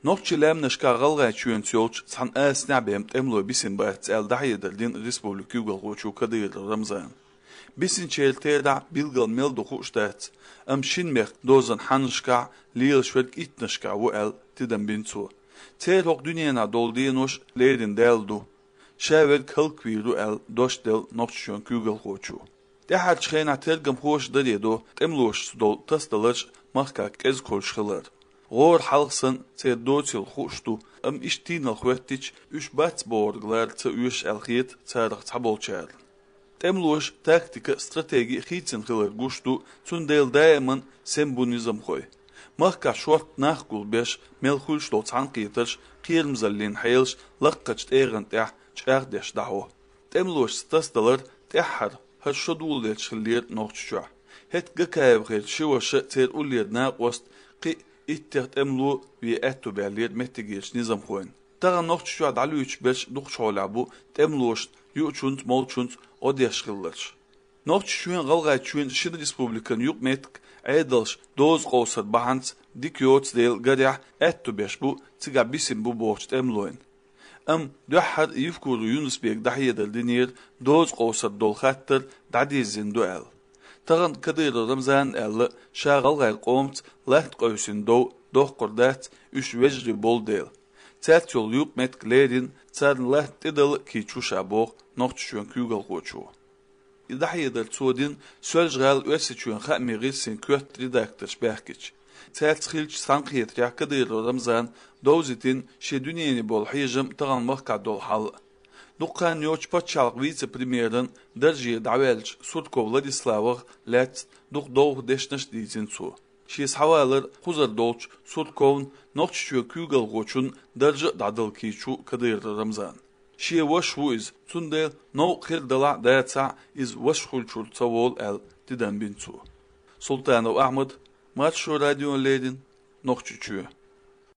Nokçilem nışkağalga çüyöntüyolç san esnabem temlo bisin bahts el dahiyedildin Respublik Yugalgoçu kadir Ramzan. Bisin çelteda bilgal mel dokuştat. Am şinmek dozan hanışka liyel şvedk itnışka bu el tidem bintu. Tehok dünyana doldiğinoş leydin deldu. Şevel kalkviru el doş del nokçuyon Yugalgoçu. Dehar çxena tergam hoş dariyedo temloş dol tasdalaj mahkak ez kolşkılar. Gor halsın te dotil hoştu am iştinal hwettiç üç bats borglar te üş elhiyet tsarık tabolçar. Temloş taktika strategi hitsin hılar guştu tundel daimın sembunizm koy. Mahka şort nahgul beş melhulş dol tankiyetış qirmzallin hayılş laqkaç eğen teh çağdeş daho. Temloş stasdalar tehar haşodul del çıllir noqçuğa. Het gakayvgir şivaşı ter ullir naqost qi ittert emlu vi ettu belliet mettigirs nizam khoin. Taga noqçuğa dalu 3-5 duqçola bu temloş yuçunt molçunt odyaşqıllar. Noqçuğun qalgay çün Şin Respublikan yuq metk aydalş doz qosat bahans dikyots del gadya ettu beş bu tiga bisim bu borç emloin. Am duhar yufkuru Yunusbek dahiyedel dinir doz qosat dol khatter dadizin duel. Tağın kadir Ramzan elle şağal gayl qomt laht qoysin doh qurdat üç vecri bol del. Telt yol yuq metklerin tsarn laht dedal ki çuşa boq noqçuyon kügal qoçu. İdahiyedel tsodin sölжgal ösçüyon xamiri sin köt redaktör berkiç. Telt xilç sanqiyet ya kadir Ramzan dozitin şe dünyeni bol hijim tağın mahka dol hal. Dukkan yoç paçalıq vice-premierin darjiye davelç Sudko Vladislavov let duk doğ deşnaş dizin su. Şies havalar huzar dolç Sudkovun noqçuyo kügal qoçun darjı dadıl kiçu kadir Ramzan. Şie waş vuiz tundel no khirdala dayatsa iz waş hulçul tavol el didan bintu. Sultanov Ahmed Matşo radyo leydin noqçuçuyo.